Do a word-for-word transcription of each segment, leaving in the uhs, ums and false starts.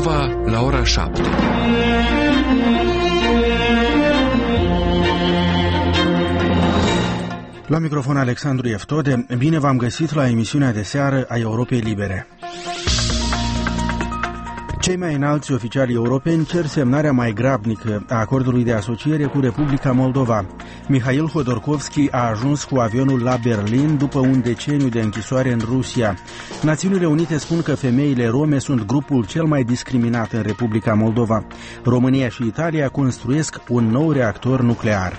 Moldova la ora șapte. La microfon Alexandru Eftode, bine v-am găsit la emisiunea de seară a Europei Libere. Cei mai înalți oficiali europeni cer semnarea mai grabnică a acordului de asociere cu Republica Moldova. Mihail Hodorkovski a ajuns cu avionul la Berlin după un deceniu de închisoare în Rusia. Națiunile Unite spun că femeile rome sunt grupul cel mai discriminat în Republica Moldova. România și Italia construiesc un nou reactor nuclear.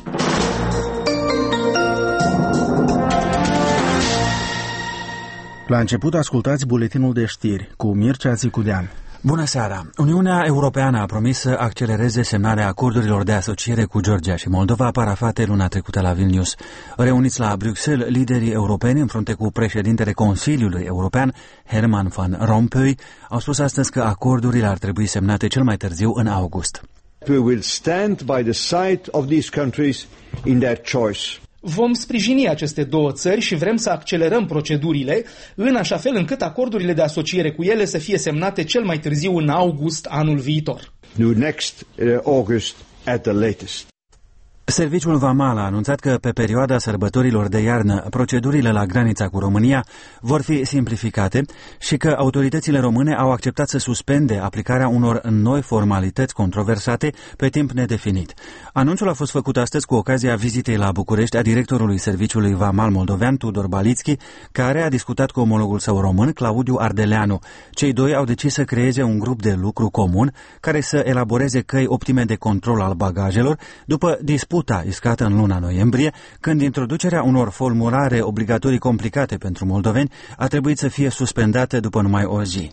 La început ascultați buletinul de știri cu Mircea Țicudean. Bună seara! Uniunea Europeană a promis să accelereze semnarea acordurilor de asociere cu Georgia și Moldova parafate luna trecută la Vilnius. Reuniți la Bruxelles, liderii europeni în frunte cu președintele Consiliului European, Herman Van Rompuy, au spus astăzi că acordurile ar trebui semnate cel mai târziu în august. We will stand by the side of these countries in their choice. Vom sprijini aceste două țări și vrem să accelerăm procedurile în așa fel încât acordurile de asociere cu ele să fie semnate cel mai târziu în august anul viitor. Next uh, August at the latest. Serviciul Vamal a anunțat că pe perioada sărbătorilor de iarnă procedurile la granița cu România vor fi simplificate și că autoritățile române au acceptat să suspende aplicarea unor noi formalități controversate pe timp nedefinit. Anunțul a fost făcut astăzi cu ocazia vizitei la București a directorului Serviciului Vamal moldovean, Tudor Balitski, care a discutat cu omologul său român, Claudiu Ardeleanu. Cei doi au decis să creeze un grup de lucru comun care să elaboreze căi optime de control al bagajelor după disputa iscată în luna noiembrie, când introducerea unor formulare obligatorii complicate pentru moldoveni a trebuit să fie suspendată după numai o zi.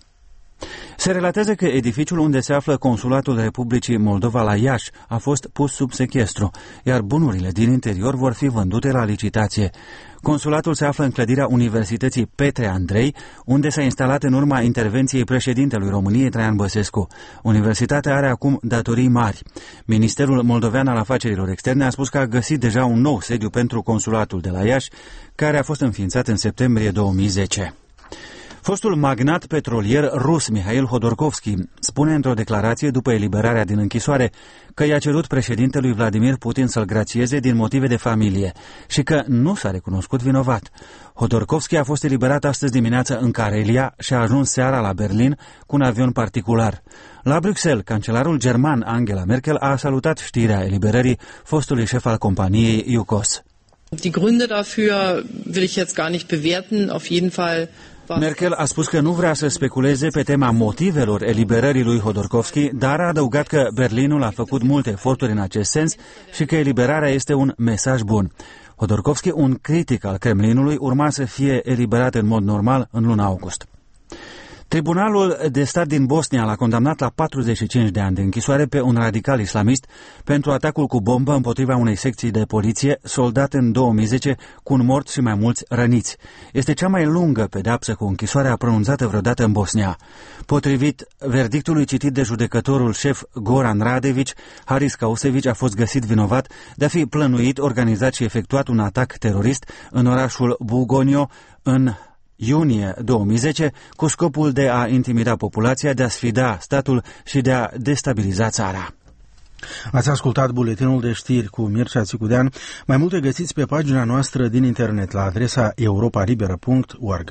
Se relatează că edificiul unde se află Consulatul Republicii Moldova la Iași a fost pus sub sechestru, iar bunurile din interior vor fi vândute la licitație. Consulatul se află în clădirea Universității Petre Andrei, unde s-a instalat în urma intervenției președintelui României, Traian Băsescu. Universitatea are acum datorii mari. Ministerul Moldovean al Afacerilor Externe a spus că a găsit deja un nou sediu pentru consulatul de la Iași, care a fost înființat în septembrie două mii zece. Fostul magnat petrolier rus Mihail Hodorkovski spune într-o declarație după eliberarea din închisoare că i-a cerut președintelui Vladimir Putin să-l grațieze din motive de familie și că nu s-a recunoscut vinovat. Hodorkovski a fost eliberat astăzi dimineață în Karelia și a ajuns seara la Berlin cu un avion particular. La Bruxelles, cancelarul german Angela Merkel a salutat știrea eliberării fostului șef al companiei Iukos. Die Gründe dafür will ich jetzt gar nicht bewerten, auf jeden Fall. Merkel a spus că nu vrea să speculeze pe tema motivelor eliberării lui Hodorkovski, dar a adăugat că Berlinul a făcut multe eforturi în acest sens și că eliberarea este un mesaj bun. Hodorkovski, un critic al Kremlinului, urma să fie eliberat în mod normal în luna august. Tribunalul de stat din Bosnia l-a condamnat la patruzeci și cinci de ani de închisoare pe un radical islamist pentru atacul cu bombă împotriva unei secții de poliție, soldat în două mii zece cu un mort și mai mulți răniți. Este cea mai lungă pedeapsă cu închisoarea pronunțată vreodată în Bosnia. Potrivit verdictului citit de judecătorul șef Goran Radević, Haris Kausević a fost găsit vinovat de a fi plănuit, organizat și efectuat un atac terorist în orașul Bugonio în iunie două mii zece, cu scopul de a intimida populația, de a sfida statul și de a destabiliza țara. Ați ascultat buletinul de știri cu Mircea Țicudean. Mai multe găsiți pe pagina noastră din internet la adresa europa liberă punct org.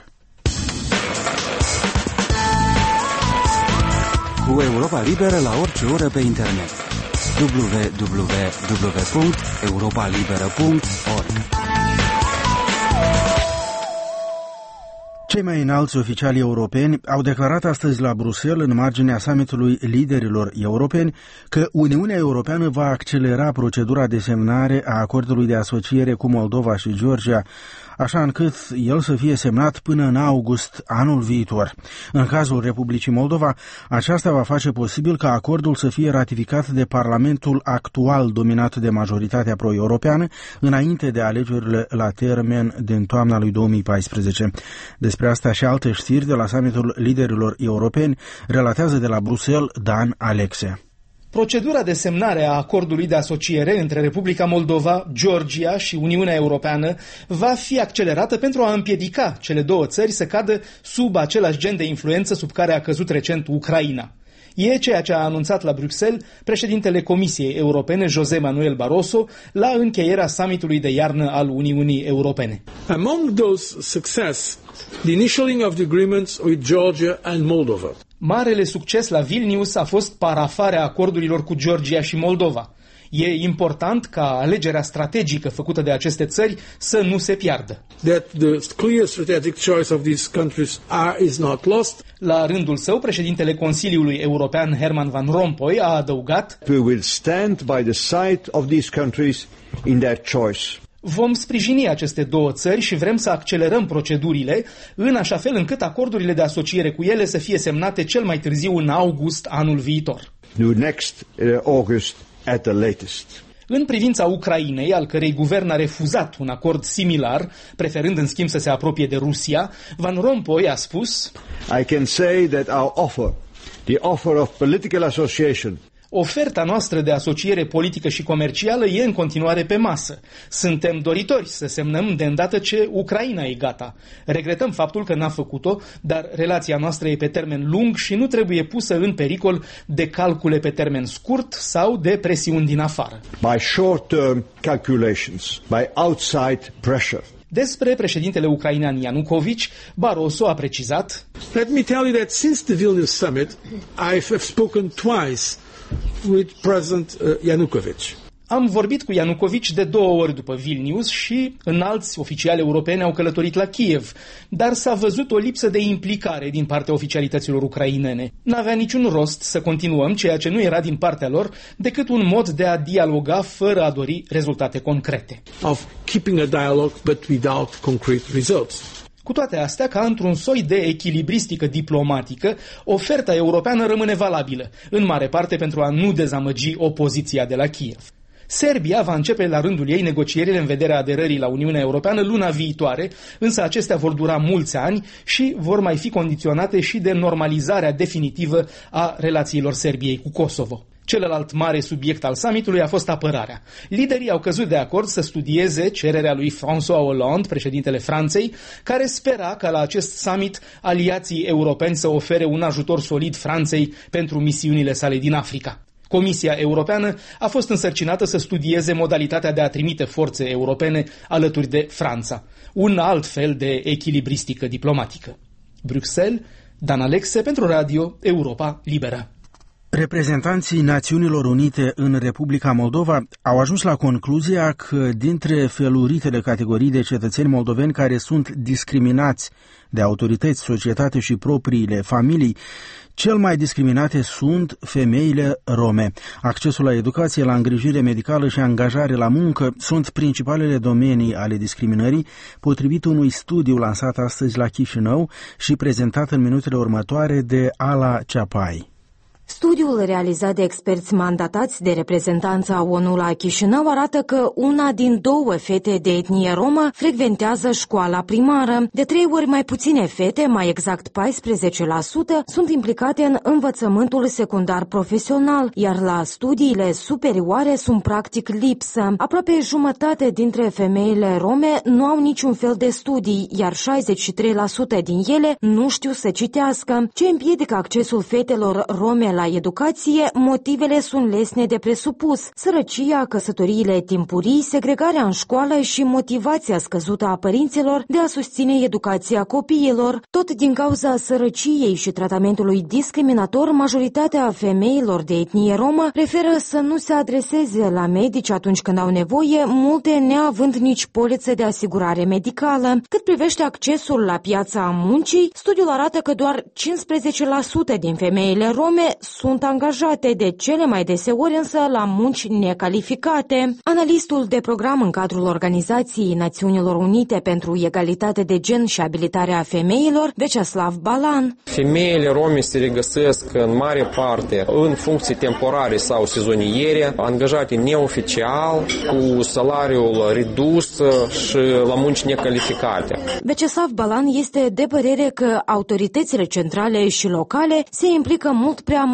Cu Europa Liberă la orice oră pe internet. w w w punct europa liberă punct org. Cei mai înalți oficiali europeni au declarat astăzi la Bruxelles, în marginea summitului liderilor europeni, că Uniunea Europeană va accelera procedura de semnare a acordului de asociere cu Moldova și Georgia, așa încât el să fie semnat până în august anul viitor. În cazul Republicii Moldova, aceasta va face posibil ca acordul să fie ratificat de Parlamentul actual dominat de majoritatea pro-europeană înainte de alegerile la termen din toamna lui două mii paisprezece. Despre asta și alte știri de la summitul liderilor europeni relatează de la Bruxelles Dan Alexe. Procedura de semnare a acordului de asociere între Republica Moldova, Georgia și Uniunea Europeană va fi accelerată pentru a împiedica cele două țări să cadă sub același gen de influență sub care a căzut recent Ucraina. E ceea ce a anunțat la Bruxelles președintele Comisiei Europene, José Manuel Barroso, la încheierea summitului de iarnă al Uniunii Europene. Among those success, the initialing of the agreements with Georgia and Moldova. Marele succes la Vilnius a fost parafarea acordurilor cu Georgia și Moldova. E important ca alegerea strategică făcută de aceste țări să nu se piardă. That the clear strategic choice of these countries are, is not lost. La rândul său, președintele Consiliului European Herman Van Rompuy a adăugat: We will stand by the side of these countries in their choice. Vom sprijini aceste două țări și vrem să accelerăm procedurile în așa fel încât acordurile de asociere cu ele să fie semnate cel mai târziu în august anul viitor. Next uh, August at the latest. În privința Ucrainei, al cărei guvern a refuzat un acord similar, preferând în schimb să se apropie de Rusia, Van Rompuy a spus: I can say that our offer, the offer of political association, oferta noastră de asociere politică și comercială e în continuare pe masă. Suntem doritori să semnăm de îndată ce Ucraina e gata. Regretăm faptul că n-a făcut-o, dar relația noastră e pe termen lung și nu trebuie pusă în pericol de calcule pe termen scurt sau de presiuni din afară. By short-term calculations, by outside pressure. Despre președintele ucrainean Ianukovici, Barroso a precizat: Let me tell you that since the Vilnius summit, I have spoken twice with President Yanukovych. Am vorbit cu Ianukovici de două ori după Vilnius și înalți oficiali europeni au călătorit la Kiev, dar s-a văzut o lipsă de implicare din partea oficialităților ucrainene. N-avea niciun rost să continuăm ceea ce nu era din partea lor decât un mod de a dialoga fără a dori rezultate concrete. Of keeping a dialogue but without concrete results. Cu toate astea, ca într-un soi de echilibristică diplomatică, oferta europeană rămâne valabilă, în mare parte pentru a nu dezamăgi opoziția de la Kiev. Serbia va începe la rândul ei negocierile în vederea aderării la Uniunea Europeană luna viitoare, însă acestea vor dura mulți ani și vor mai fi condiționate și de normalizarea definitivă a relațiilor Serbiei cu Kosovo. Celălalt mare subiect al summitului a fost apărarea. Liderii au căzut de acord să studieze cererea lui François Hollande, președintele Franței, care spera ca la acest summit aliații europeni să ofere un ajutor solid Franței pentru misiunile sale din Africa. Comisia Europeană a fost însărcinată să studieze modalitatea de a trimite forțe europene alături de Franța, un alt fel de echilibristică diplomatică. Bruxelles, Dan Alexe pentru Radio Europa Liberă. Reprezentanții Națiunilor Unite în Republica Moldova au ajuns la concluzia că dintre feluritele categorii de cetățeni moldoveni care sunt discriminați de autorități, societate și propriile familii, cel mai discriminate sunt femeile rome. Accesul la educație, la îngrijire medicală și angajare la muncă sunt principalele domenii ale discriminării, potrivit unui studiu lansat astăzi la Chișinău și prezentat în minutele următoare de Ala Ceapai. Studiul realizat de experți mandatați de reprezentanța O N U la Chișinău arată că una din două fete de etnie romă frecventează școala primară. De trei ori mai puține fete, mai exact paisprezece la sută, sunt implicate în învățământul secundar profesional, iar la studiile superioare sunt practic lipsă. Aproape jumătate dintre femeile rome nu au niciun fel de studii, iar șaizeci și trei la sută din ele nu știu să citească. Ce împiedică accesul fetelor rome la educație, motivele sunt lesne de presupus: sărăcia, căsătoriile timpurii, segregarea în școală și motivația scăzută a părinților de a susține educația copiilor. Tot din cauza sărăciei și tratamentului discriminator, majoritatea femeilor de etnie romă preferă să nu se adreseze la medici atunci când au nevoie, multe neavând nici poliță de asigurare medicală. Cât privește accesul la piața muncii, studiul arată că doar cincisprezece la sută din femeile rome sunt angajate, de cele mai deseori însă la munci necalificate. Analistul de program în cadrul Organizației Națiunilor Unite pentru Egalitate de Gen și Abilitarea Femeilor, Veceslav Balan. Femeile rome se regăsesc în mare parte în funcții temporare sau sezoniere, angajate neoficial, cu salariul redus și la munci necalificate. Veceslav Balan este de părere că autoritățile centrale și locale se implică mult prea mult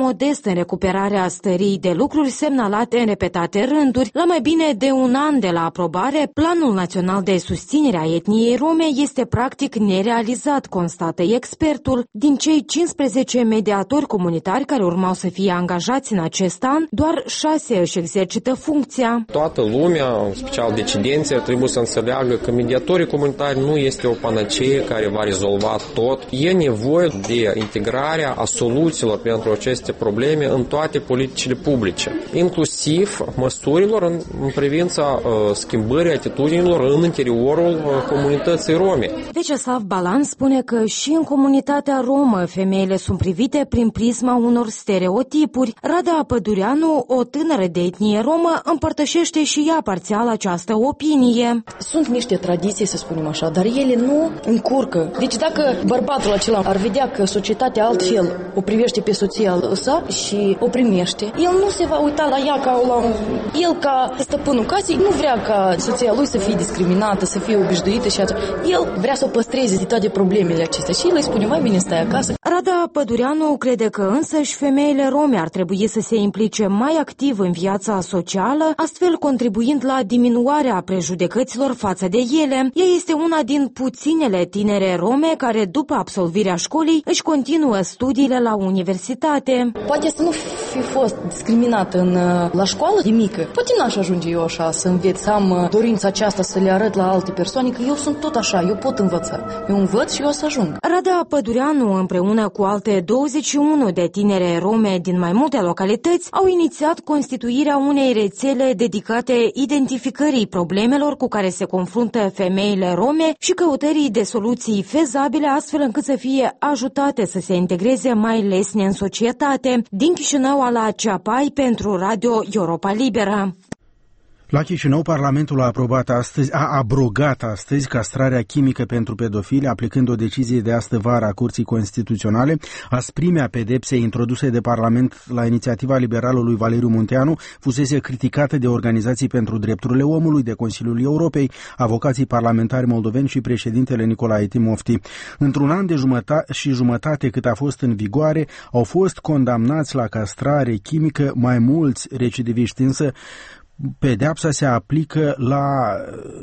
modest în recuperarea stării de lucruri semnalate în repetate rânduri. La mai bine de un an de la aprobare, Planul Național de Susținere a Etniei Rome este practic nerealizat, constată expertul. Din cei cincisprezece mediatori comunitari care urmau să fie angajați în acest an, doar șase își exercită funcția. Toată lumea, în special decidenții, ar trebui să înțeleagă că mediatorii comunitari nu este o panacee care va rezolva tot. E nevoie de integrarea a soluțiilor pentru aceste probleme în toate politicile publice, inclusiv măsurilor în, în privința uh, schimbării atitudinilor în interiorul uh, comunității rome. Vyacheslav Balan spune că și în comunitatea romă femeile sunt privite prin prisma unor stereotipuri. Rada Pădureanu, o tânără de etnie romă, împărtășește și ea parțial această opinie. Sunt niște tradiții, să spunem așa, dar ele nu încurcă. Deci dacă bărbatul acela ar vedea că societatea altfel o privește pe soția sa și o primește, el nu se va uita la ea ca la el ca stăpânul casei, nu vrea ca soția lui să fie discriminată, să fie obișnuită și atunci el vrea să o păstreze de toate problemele acestea și el îi spune mai bine stai acasă. Rada Pădureanu crede că însăși femeile rome ar trebui să se implice mai activ în viața socială, astfel contribuind la diminuarea prejudecăților față de ele. Ea este una din puținele tinere rome care, după absolvirea școlii, își continuă studiile la universitate. Poate să nu fi fost discriminată în, la școală de mică. Poate n-aș ajunge eu așa să înveț, să am dorința aceasta să le arăt la alte persoane că eu sunt tot așa, eu pot învăța. Eu învăț și eu o să ajung. Rada Pădureanu, împreună cu alte douăzeci și unu de tinere rome din mai multe localități, au inițiat constituirea unei rețele dedicate identificării problemelor cu care se confruntă femeile rome și căutării de soluții fezabile, astfel încât să fie ajutate să se integreze mai lesne în societate. Din Chișinău, Ala Ceapai pentru Radio Europa Liberă. La Chișinău, Parlamentul a aprobat astăzi, a abrogat astăzi castrarea chimică pentru pedofili, aplicând o decizie de astă vară a Curții Constituționale. Asprimea pedepsei introduse de Parlament la inițiativa liberalului Valeriu Munteanu fusese criticată de organizații pentru drepturile omului, de Consiliul Europei, avocații parlamentari moldoveni și președintele Nicolae Timofti. Într-un an de jumătate și jumătate cât a fost în vigoare, au fost condamnați la castrare chimică mai mulți recidiviști, însă pedeapsa se aplică la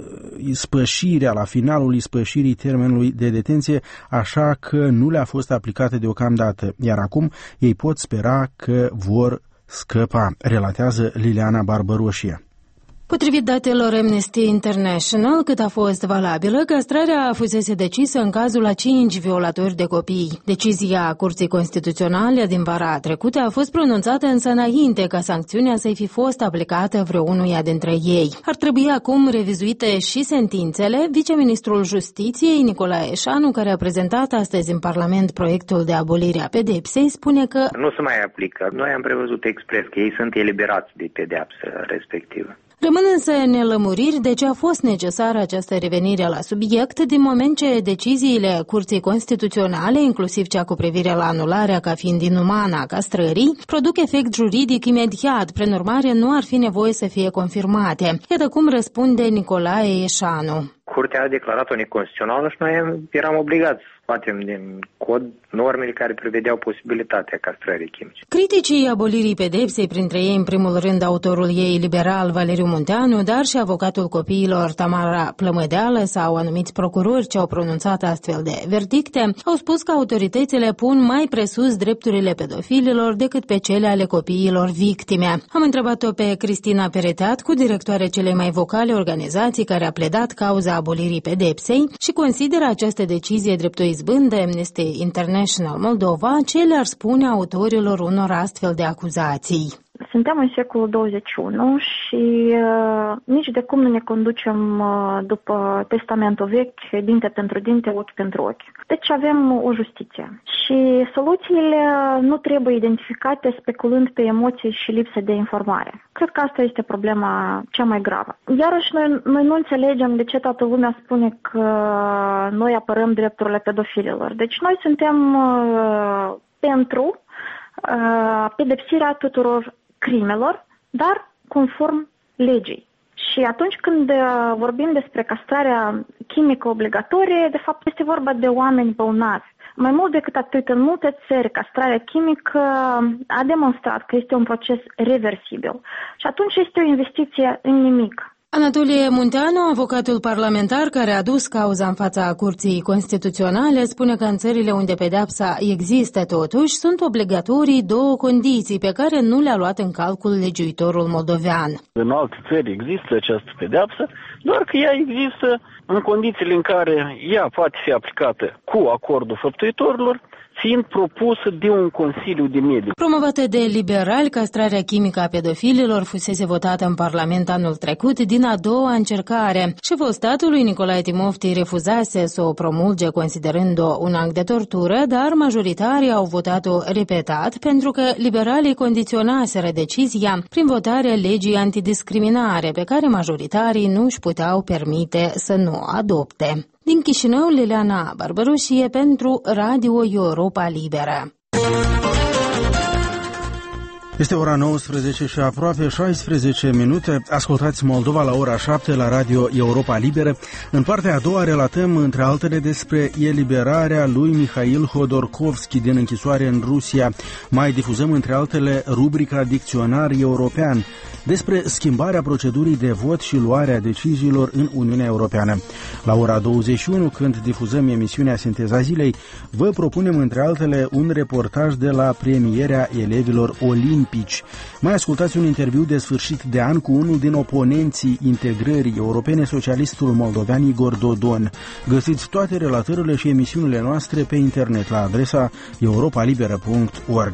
ispășirea, la finalul ispășirii termenului de detenție, așa că nu le-a fost aplicată deocamdată, iar acum ei pot spera că vor scăpa, relatează Liliana Barbăroșie. Potrivit datelor Amnesty International, cât a fost valabilă, castrarea fusese decisă în cazul a cinci violatori de copii. Decizia Curții Constituționale din vara trecută a fost pronunțată însă înainte ca sancțiunea să-i fi fost aplicată vreunuia dintre ei. Ar trebui acum revizuite și sentințele. Viceministrul Justiției, Nicolae Eșanu, care a prezentat astăzi în Parlament proiectul de abolire a pedepsei, spune că nu se mai aplică. Noi am prevăzut expres că ei sunt eliberați de pedeapsă respectivă. Rămân însă nelămuriri de ce a fost necesară această revenire la subiect, din moment ce deciziile Curții Constituționale, inclusiv cea cu privire la anularea ca fiind inumană a castrării, produc efect juridic imediat, prin urmare nu ar fi nevoie să fie confirmate. Iată cum răspunde Nicolae Eșanu. Curtea a declarat-o neconstituțională și noi eram obligați să scoatem din cod normele care prevedeau posibilitatea castrării chimice. Criticii abolirii pedepsei, printre ei în primul rând autorul ei liberal Valeriu Munteanu, dar și avocatul copiilor Tamara Plămădeală sau anumiți procurori ce au pronunțat astfel de verdicte, au spus că autoritățile pun mai presus drepturile pedofililor decât pe cele ale copiilor victime. Am întrebat-o pe Cristina Pereteatcu, directoare celei mai vocale organizații care a pledat cauza abolirii pedepsei și consideră această decizie drept o izbândă. Amnesty International Moldova, ce le-ar spune autorilor unor astfel de acuzații? Suntem în secolul douăzeci și unu și uh, nici de cum nu ne conducem uh, după testamentul vechi, dinte pentru dinte, ochi pentru ochi. Deci avem o justiție și soluțiile nu trebuie identificate speculând pe emoții și lipsă de informare. Cred că asta este problema cea mai gravă. Iarăși noi, noi nu înțelegem de ce toată lumea spune că noi apărăm drepturile pedofililor. Deci noi suntem uh, pentru uh, pedepsirea tuturor crimelor, dar conform legii. Și atunci când vorbim despre castrarea chimică obligatorie, de fapt este vorba de oameni bolnavi. Mai mult decât atât, în multe țări, castrarea chimică a demonstrat că este un proces reversibil și atunci este o investiție în nimic. Anatolie Munteanu, avocatul parlamentar care a dus cauza în fața Curții Constituționale, spune că în țările unde pedeapsa există totuși, sunt obligatorii două condiții pe care nu le-a luat în calcul legiuitorul moldovean. În alte țări există această pedeapsă, doar că ea există în condițiile în care ea poate fi aplicată cu acordul făptuitorilor, fiind propusă de un Consiliu de Mediu. Promovată de liberali, castrarea chimică a pedofililor fusese votată în Parlament anul trecut din a doua încercare. Șeful statului, Nicolae Timofti, refuzase să o promulge considerând-o un act de tortură, dar majoritarii au votat-o repetat pentru că liberalii condiționaseră decizia prin votarea legii antidiscriminare, pe care majoritarii nu își puteau permite să nu o adopte. Din Chișinău, Liliana Barbărușie pentru Radio Europa Liberă. Este ora nouăsprezece și aproape șaisprezece minute. Ascultați Moldova la ora șapte la Radio Europa Liberă. În partea a doua relatăm, între altele, despre eliberarea lui Mihail Hodorkovski din închisoare în Rusia. Mai difuzăm, între altele, rubrica Dicționar European, despre schimbarea procedurii de vot și luarea deciziilor în Uniunea Europeană. La ora douăzeci și unu, când difuzăm emisiunea Sinteza Zilei, vă propunem, între altele, un reportaj de la premierea elevilor olimpici. Mai ascultați un interviu de sfârșit de an cu unul din oponenții integrării europene, socialistul moldovean Igor Dodon. Găsiți toate relatările și emisiunile noastre pe internet la adresa europa liberă punct org.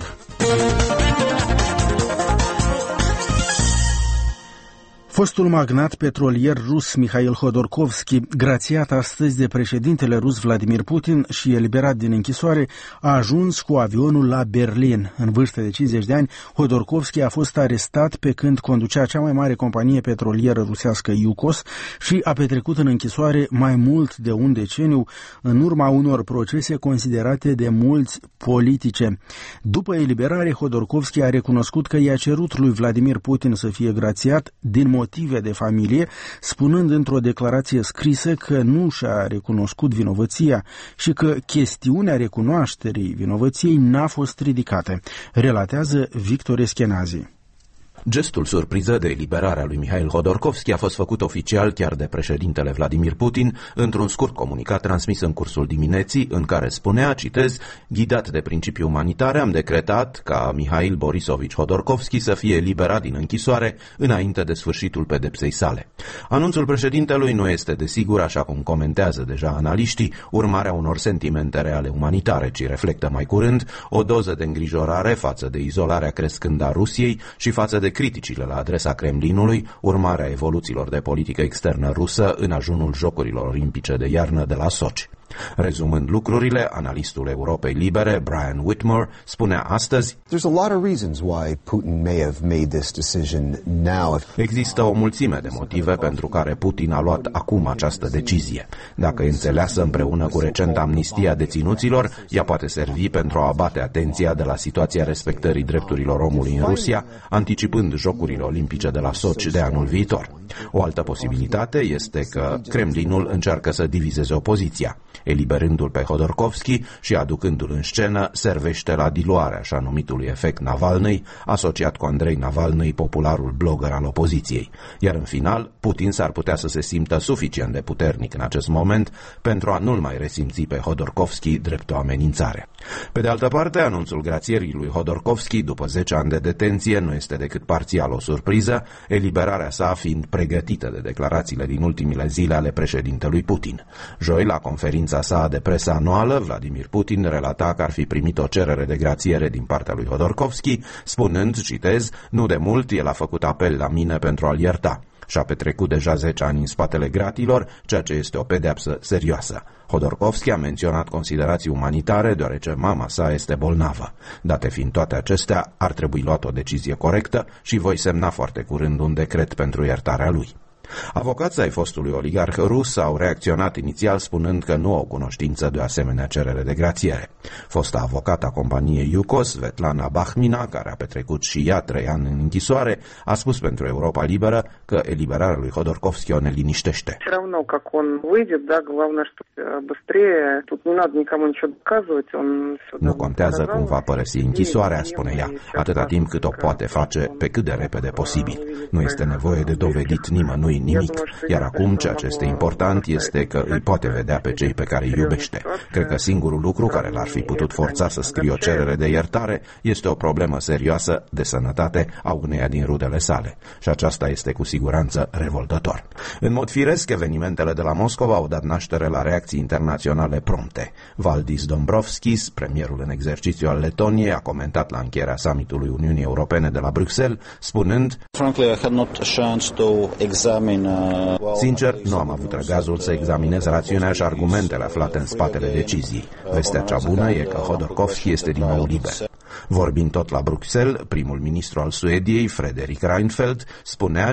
Fostul magnat petrolier rus Mihail Hodorkovski, grațiat astăzi de președintele rus Vladimir Putin și eliberat din închisoare, a ajuns cu avionul la Berlin. În vârstă de cincizeci de ani, Hodorkovski a fost arestat pe când conducea cea mai mare companie petrolieră rusească Yukos și a petrecut în închisoare mai mult de un deceniu în urma unor procese considerate de mulți politice. După eliberare, Hodorkovski a recunoscut că i-a cerut lui Vladimir Putin să fie grațiat din motive de familie, spunând într-o declarație scrisă că nu și-a recunoscut vinovăția și că chestiunea recunoașterii vinovăției n-a fost ridicată, relatează Victor Eschenazi. Gestul surpriză de eliberare a lui Mihail Hodorkovski a fost făcut oficial chiar de președintele Vladimir Putin într-un scurt comunicat transmis în cursul dimineții, în care spunea, citez, ghidat de principii umanitare, am decretat ca Mihail Borisovici Hodorkovski să fie eliberat din închisoare înainte de sfârșitul pedepsei sale. Anunțul președintelui nu este, desigur, așa cum comentează deja analiștii, urmarea unor sentimente reale umanitare, ci reflectă mai curând o doză de îngrijorare față de izolarea crescândă a Rusiei și față de criticile la adresa Kremlinului, urmarea evoluțiilor de politică externă rusă în ajunul Jocurilor Olimpice de iarnă de la Sochi. Rezumând lucrurile, analistul Europei Libere, Brian Whitmore, spunea astăzi: există o mulțime de motive pentru care Putin a luat acum această decizie. Dacă e înțeleasă împreună cu recenta amnistie a deținuților, ea poate servi pentru a abate atenția de la situația respectării drepturilor omului în Rusia, anticipând Jocurile Olimpice de la Sochi de anul viitor. O altă posibilitate este că Kremlinul încearcă să divizeze opoziția. Eliberându-l pe Hodorkovski și aducându-l în scenă, servește la diluarea așa numitului efect Navalny, asociat cu Andrei Navalny, popularul blogger al opoziției. Iar în final, Putin s-ar putea să se simtă suficient de puternic în acest moment pentru a nu-l mai resimți pe Hodorkovski drept o amenințare. Pe de altă parte, anunțul grațierii lui Hodorkovski după zece ani de detenție nu este decât parțial o surpriză, eliberarea sa fiind pregătită de declarațiile din ultimile zile ale președintelui Putin. Joi, la conferința sa de presă anuală, Vladimir Putin relata că ar fi primit o cerere de grațiere din partea lui Hodorkovski, spunând, citez, nu de mult el a făcut apel la mine pentru a-l ierta. Și-a petrecut deja zece ani în spatele gratilor, ceea ce este o pedeapsă serioasă. Hodorkovski a menționat considerații umanitare, deoarece mama sa este bolnavă. Date fiind toate acestea, ar trebui luat o decizie corectă și voi semna foarte curând un decret pentru iertarea lui. Avocații ai fostului oligarh rus au reacționat inițial spunând că nu au cunoștință de o asemenea cerere de grațiere. Fosta avocată a companiei Yukos, Svetlana Bakhmina, care a petrecut și ea trei ani în închisoare, a spus pentru Europa Liberă că eliberarea lui Hodorkovski o neliniștește. Nu contează cum va părăsi închisoarea, spune ea, atâta timp cât o poate face pe cât de repede posibil. Nu este nevoie de dovedit nimănui nimic, iar acum ceea ce este important este că îi poate vedea pe cei pe care îi iubește. Cred că singurul lucru care l-ar fi putut forța să scrie o cerere de iertare este o problemă serioasă de sănătate a uneia din rudele sale. Și aceasta este cu siguranță revoltător. În mod firesc, evenimentele de la Moscova au dat naștere la reacții internaționale prompte. Valdis Dombrovskis, premierul în exercițiu al Letoniei, a comentat la încheierea summitului Uniunii Europene de la Bruxelles, spunând: Sincer, nu am avut răgazul să examinez rațiunea și argumentele aflate în spatele deciziei. Vestea cea bună e că Hodorkovski este din nou liber. Vorbind tot la Bruxelles, primul ministru al Suediei, Fredrik Reinfeldt, spunea: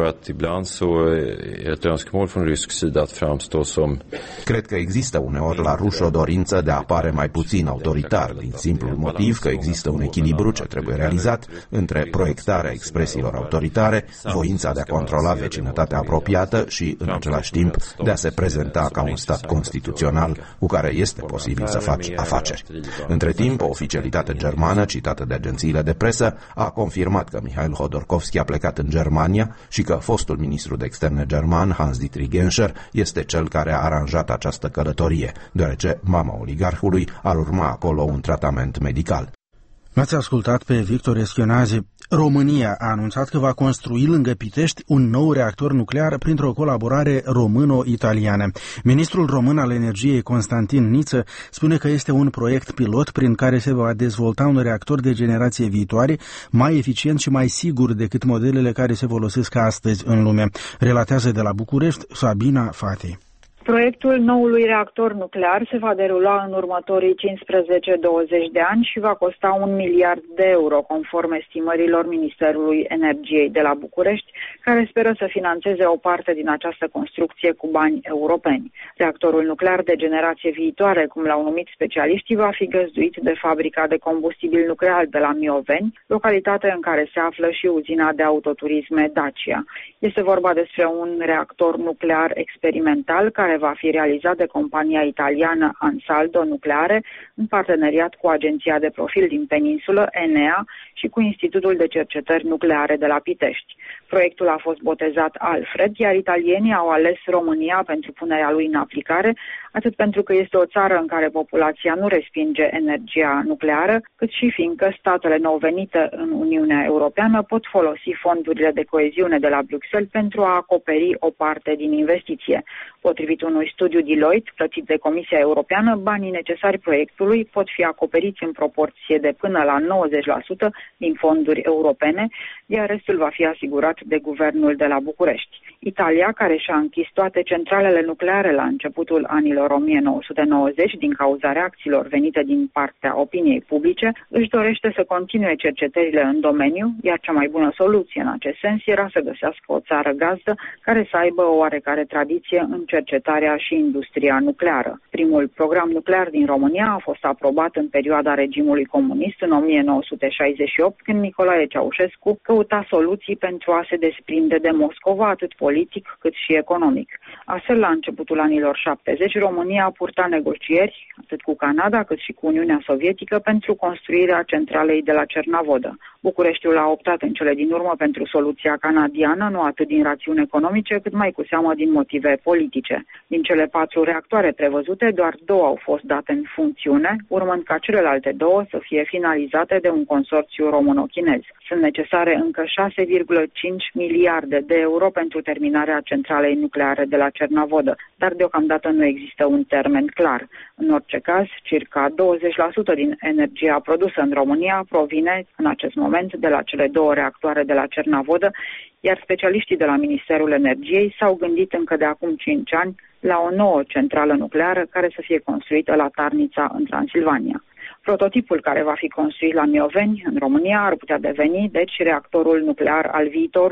Cred că există uneori la ruși o dorință de a apare mai puțin autoritar, din simplul motiv că există un echilibru ce trebuie realizat între proiectarea expresiilor autoritare, voința de a controla vecinătatea apropiată și, în același timp, de a se prezenta ca un stat constituțional cu care este posibil să faci afaceri. Între timp, o oficialitate germană, citată de agențiile de presă, a confirmat că Mihail Hodorkovski a plecat în Germania și că fostul ministru de externe german, Hans-Dietrich Genscher, este cel care a aranjat această călătorie, deoarece mama oligarhului ar urma acolo un tratament medical. L-ați ascultat pe Victor Eschionazi. România a anunțat că va construi lângă Pitești un nou reactor nuclear printr-o colaborare româno-italiană. Ministrul român al energiei, Constantin Niță, spune că este un proiect pilot prin care se va dezvolta un reactor de generație viitoare mai eficient și mai sigur decât modelele care se folosesc astăzi în lume. Relatează de la București Sabina Fati. Proiectul noului reactor nuclear se va derula în următorii cincisprezece douăzeci de ani și va costa un miliard de euro, conform estimărilor Ministerului Energiei de la București, care speră să financeze o parte din această construcție cu bani europeni. Reactorul nuclear de generație viitoare, cum l-au numit specialiștii, va fi găzduit de fabrica de combustibil nuclear de la Mioveni, localitate în care se află și uzina de autoturisme Dacia. Este vorba despre un reactor nuclear experimental care va fi realizat de compania italiană Ansaldo Nucleare în parteneriat cu Agenția de Profil din Peninsulă, ENEA, și cu Institutul de Cercetări Nucleare de la Pitești. Proiectul a fost botezat Alfred, iar italienii au ales România pentru punerea lui în aplicare, atât pentru că este o țară în care populația nu respinge energia nucleară, cât și fiindcă statele nou venite în Uniunea Europeană pot folosi fondurile de coeziune de la Bruxelles pentru a acoperi o parte din investiție. Potrivit unui studiu Deloitte plătit de Comisia Europeană, banii necesari proiectului pot fi acoperiți în proporție de până la nouăzeci la sută din fonduri europene, iar restul va fi asigurat de guvernul de la București. Italia, care și-a închis toate centralele nucleare la începutul anilor o mie nouă sute nouăzeci din cauza reacțiilor venite din partea opiniei publice, își dorește să continue cercetările în domeniu, iar cea mai bună soluție în acest sens era să găsească o țară gazdă care să aibă o oarecare tradiție în cercetarea și industria nucleară. Primul program nuclear din România a fost aprobat în perioada regimului comunist în o mie nouă sute șaizeci și opt, când Nicolae Ceaușescu căuta soluții pentru a se desprinde de Moscova, atât politic cât și economic. Astfel, la începutul anilor șaptezeci, România a purtat negocieri atât cu Canada cât și cu Uniunea Sovietică pentru construirea centralei de la Cernavodă. Bucureștiul a optat în cele din urmă pentru soluția canadiană, nu atât din rațiuni economice, cât mai cu seamă din motive politice. Din cele patru reactoare prevăzute, doar două au fost date în funcțiune, urmând ca celelalte două să fie finalizate de un consorțiu româno-chinez. Sunt necesare încă șase virgulă cinci miliarde de euro pentru terminarea centralei nucleare de la Cernavodă, dar deocamdată nu există un termen clar. În orice caz, circa douăzeci la sută din energia produsă în România provine în acest moment de la cele două reactoare de la Cernavodă, iar specialiștii de la Ministerul Energiei s-au gândit încă de acum cinci ani la o nouă centrală nucleară care să fie construită la Tarnița, în Transilvania. Prototipul care va fi construit la Mioveni, în România, ar putea deveni, deci, reactorul nuclear al viitorului,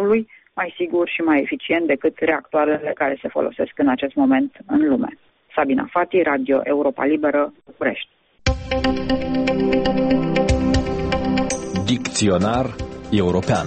mai sigur și mai eficient decât reactoarele care se folosesc în acest moment în lume. Sabina Fati, Radio Europa Liberă, București. Dicționar european.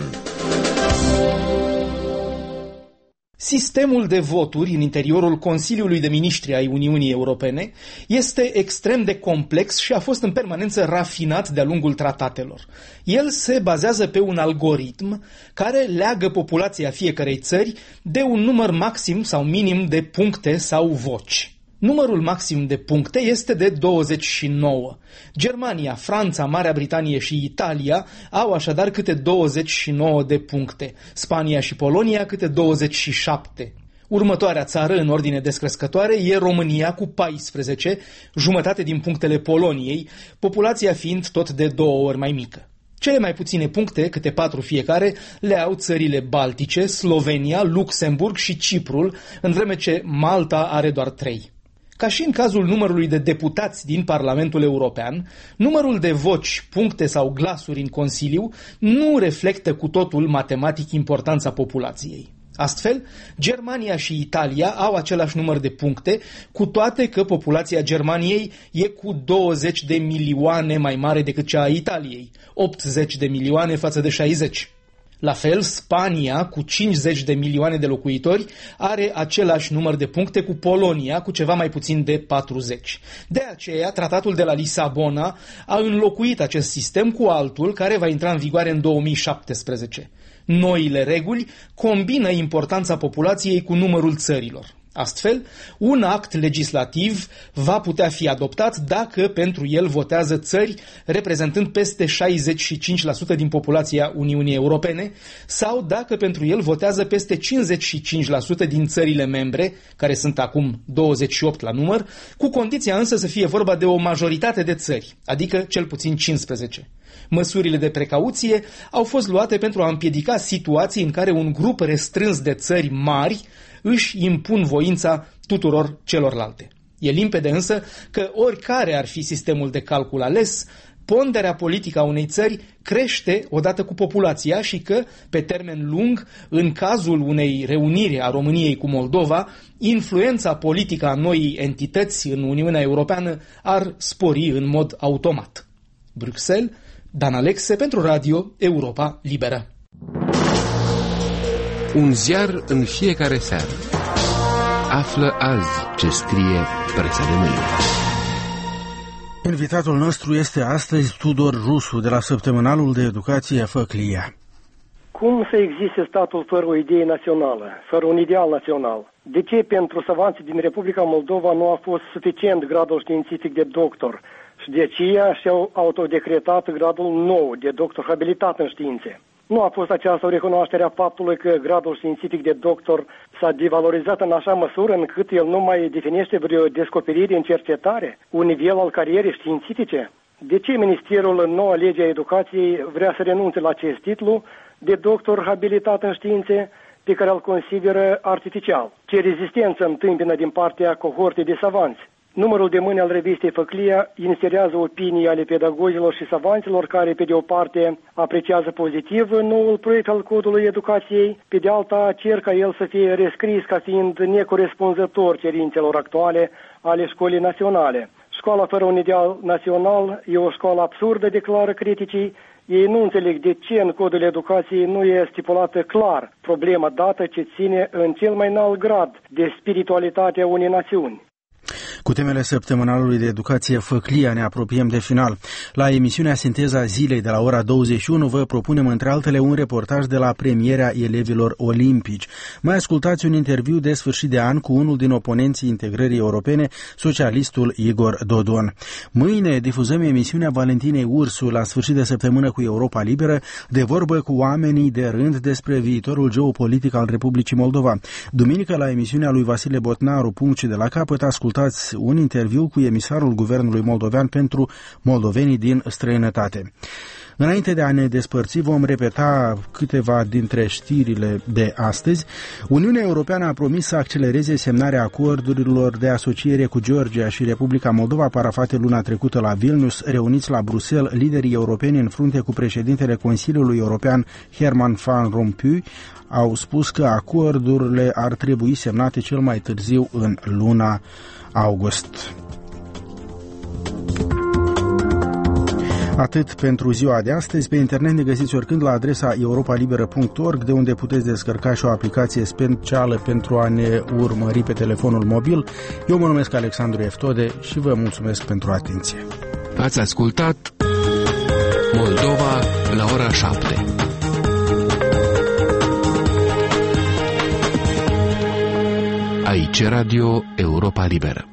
Sistemul de voturi în interiorul Consiliului de Ministri ai Uniunii Europene este extrem de complex și a fost în permanență rafinat de-a lungul tratatelor. El se bazează pe un algoritm care leagă populația fiecărei țări de un număr maxim sau minim de puncte sau voci. Numărul maxim de puncte este de douăzeci și nouă. Germania, Franța, Marea Britanie și Italia au așadar câte douăzeci și nouă de puncte, Spania și Polonia câte douăzeci și șapte. Următoarea țară în ordine descrescătoare e România cu paisprezece, jumătate din punctele Poloniei, populația fiind tot de două ori mai mică. Cele mai puține puncte, câte patru fiecare, le au țările Baltice, Slovenia, Luxemburg și Ciprul, în vreme ce Malta are doar trei. Ca și în cazul numărului de deputați din Parlamentul European, numărul de voci, puncte sau glasuri în Consiliu nu reflectă cu totul matematic importanța populației. Astfel, Germania și Italia au același număr de puncte, cu toate că populația Germaniei e cu douăzeci de milioane mai mare decât cea a Italiei, optzeci de milioane față de șaizeci. La fel, Spania, cu cincizeci de milioane de locuitori, are același număr de puncte cu Polonia, cu ceva mai puțin de patruzeci. De aceea, tratatul de la Lisabona a înlocuit acest sistem cu altul care va intra în vigoare în două mii șaptesprezece. Noile reguli combină importanța populației cu numărul țărilor. Astfel, un act legislativ va putea fi adoptat dacă pentru el votează țări reprezentând peste șaizeci și cinci la sută din populația Uniunii Europene sau dacă pentru el votează peste cincizeci și cinci la sută din țările membre, care sunt acum douăzeci și opt la număr, cu condiția însă să fie vorba de o majoritate de țări, adică cel puțin cincisprezece. Măsurile de precauție au fost luate pentru a împiedica situații în care un grup restrâns de țări mari își impun voința tuturor celorlalte. E limpede însă că oricare ar fi sistemul de calcul ales, ponderea politică a unei țări crește odată cu populația și că, pe termen lung, în cazul unei reuniri a României cu Moldova, influența politică a noii entități în Uniunea Europeană ar spori în mod automat. Bruxelles, Dan Alexe pentru Radio Europa Liberă. Un ziar în fiecare seară. Află azi ce scrie presa de mâine. Invitatul nostru este astăzi Tudor Rusu, de la Săptămânalul de Educație Făclia. Cum să existe statul fără o idee națională, fără un ideal național? De ce pentru savanții din Republica Moldova nu a fost suficient gradul științific de doctor și de aceea și-au autodecretat gradul nou de doctor habilitat în științe? Nu a fost aceasta o recunoaștere a faptului că gradul științific de doctor s-a devalorizat în așa măsură încât el nu mai definește vreo descoperire în cercetare, un nivel al carierei științifice? De ce Ministerul în noua lege a educației vrea să renunțe la acest titlu de doctor habilitat în științe, pe care îl consideră artificial? Ce rezistență întâmpină din partea cohortei de savanți? Numărul de mâini al revistei Făclia inserează opinii ale pedagogilor și savanților care, pe de o parte, apreciază pozitiv noul proiect al codului educației, pe de alta cer ca el să fie rescris ca fiind necorespunzător cerințelor actuale ale școlii naționale. Școala fără un ideal național e o școală absurdă, declară criticii. Ei nu înțeleg de ce în codul educației nu e stipulată clar problema dată ce ține în cel mai înalt grad de spiritualitatea unei națiuni. Cu temele Săptămânalului de Educație Făclia ne apropiem de final. La emisiunea Sinteza Zilei de la ora douăzeci și unu vă propunem între altele un reportaj de la premierea elevilor olimpici. Mai ascultați un interviu de sfârșit de an cu unul din oponenții integrării europene, socialistul Igor Dodon. Mâine difuzăm emisiunea Valentinei Ursu la sfârșit de săptămână cu Europa Liberă, de vorbă cu oamenii de rând despre viitorul geopolitic al Republicii Moldova. Duminică la emisiunea lui Vasile Botnaru, Punct și de la capăt, ascultați un interviu cu emisarul Guvernului Moldovean pentru moldovenii din străinătate. Înainte de a ne despărți, vom repeta câteva dintre știrile de astăzi. Uniunea Europeană a promis să accelereze semnarea acordurilor de asociere cu Georgia și Republica Moldova parafate luna trecută la Vilnius. Reuniți la Bruxelles, liderii europeni în frunte cu președintele Consiliului European Herman Van Rompuy au spus că acordurile ar trebui semnate cel mai târziu în luna august. Atât pentru ziua de astăzi. Pe internet ne găsiți oricând la adresa europa liberă punct org, de unde puteți descărca și o aplicație specială pentru a ne urmări pe telefonul mobil. Eu mă numesc Alexandru Eftode și vă mulțumesc pentru atenție. Ați ascultat Moldova la ora șapte. Aici Radio Europa Liberă.